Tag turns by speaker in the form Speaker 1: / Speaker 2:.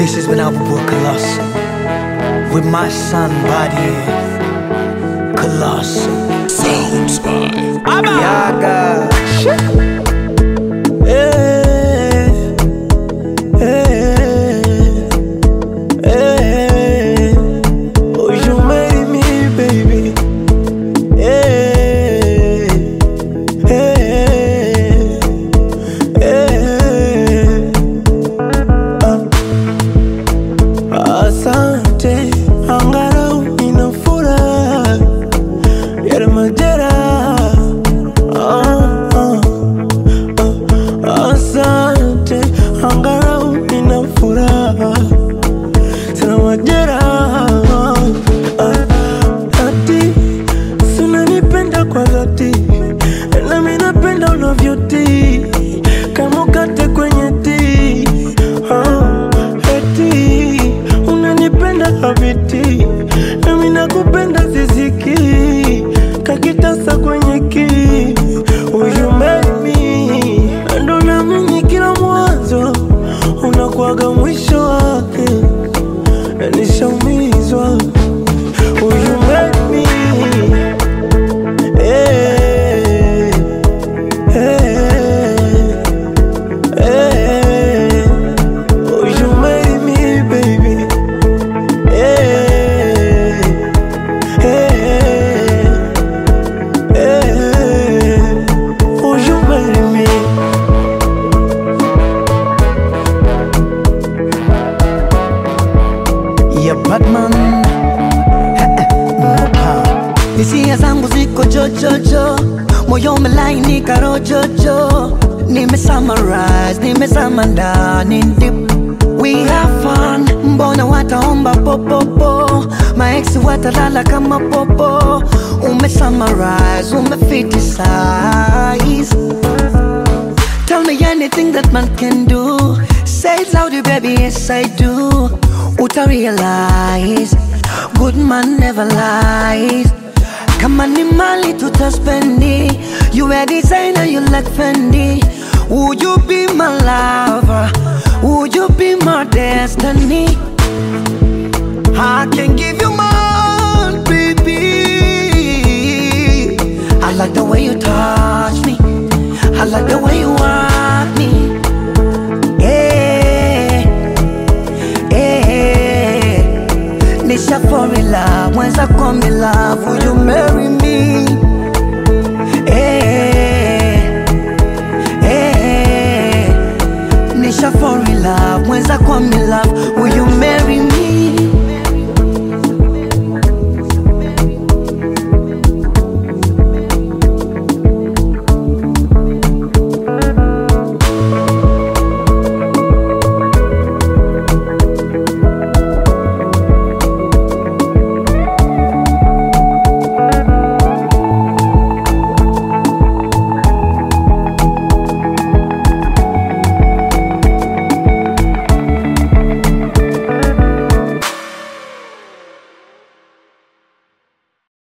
Speaker 1: This has been Albert Boy Colossal with my son Body Colossal.
Speaker 2: Sounds by
Speaker 1: Yaga. Oh, you made me, baby. Asante, angalau nina furaha ya majeraha. Asante, angalau nina furaha sina majeraha. Ati, si unanipenda kwa dhati, nami napenda unavyotii kama mkate kwenye tea. Eti unanipenda habiti, nami nakupenda ziziki kakitasa kwenye ki. You made me, ndo naamini kila mwanzo unakuwaga mwisho wake, nishaumizwa. You made me, hey, hey, hey. Oh, you made me, baby. Hey, hey, hey. Oh, you made me. Yeah, Batman. Hisia zangu ziko jojojo, moyo umelainika rojojo. Nime-summarize, nimezama ndani deep. We have fun, mbona wataomba popopo, maex watalala kama popo. Ume-summarize, ume-fitisize. Tell me anything that man can do. Say it louder, baby, yes I do. Uta realize, good man never lies. Kama ni mali tutaspendi, you a designer, you like Fendi. Would you be my lover? Would you be my destiny? I can give you more, baby. I like the way you touch me, I like the way you want me. Hey, hey, nisha fall in love, once I come in love, will you marry?